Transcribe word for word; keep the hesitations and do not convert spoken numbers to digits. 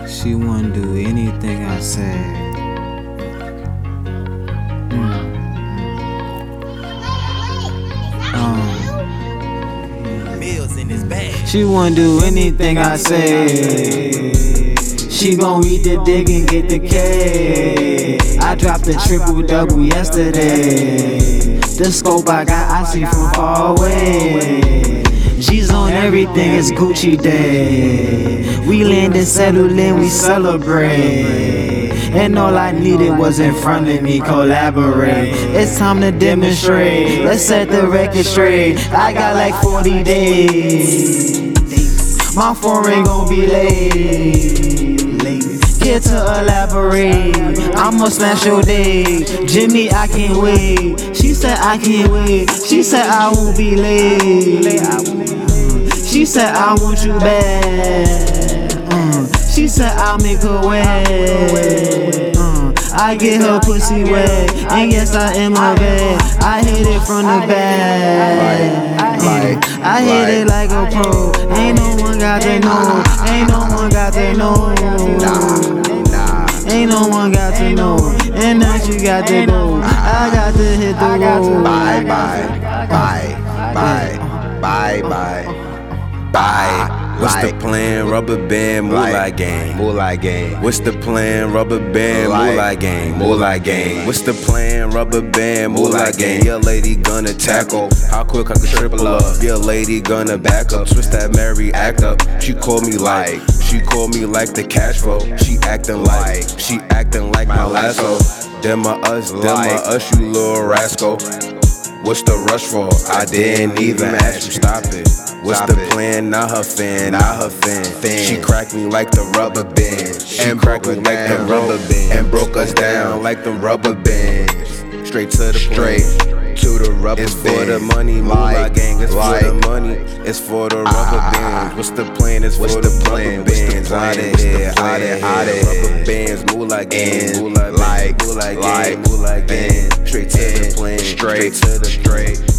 She wouldn't do anything I said. Mm. Um, Meals in his bag. she wouldn't do anything I say. She gon' eat the dick and get the K. I dropped a triple double yesterday. The scope I got, I see from far away. G's on everything, it's Gucci day. We landed, settled in, we celebrate. And all I needed was in front of me, collaborate. It's time to demonstrate, let's set the record straight. I got like forty days. My phone ain't gon' be late. Here to elaborate, I'ma smash your day. Jimmy, I can't wait. She said I can't wait. She said I won't be late. She said I want you bad. uh, She said I'll make her wet. uh, I get her pussy wet. And yes, I am a bad. I hit it from the back. uh, I hit it like a pro. Ain't no one got to know. Ain't no one got to know. Ain't no one got to know. And now she got to go. I got to hit the road. Bye, bye, bye, bye, bye, bye, bye. What's the plan? Rubber band, moolah gang. Moolah gang. What's the plan? Rubber band, moolah gang. Moolah gang. What's the plan? Rubber band, moolah gang. Your lady gonna tackle. How quick I can triple up? Your lady gonna back up. Switch that Mary act up. She called me like. She called me like the cash flow. She acting like. She acting like my lasso. Them my us, them my us, you little rascal. What's the rush for? I didn't even ask you, stop it. What's the plan? Not her fan, not her fan. She cracked me like the rubber band. She cracked me like the rubber band. And broke us down like the rubber bands. Straight to the straight to the rubber band. It's for the money, moolah gang. It's for the money. It's for the rubber bands. What's the plan? It's for the rubber bands. Out of here, out of here. Rubber bands, moolah gang, moolah gang, moolah gang, moolah gang. Straight to the plan, straight to the straight.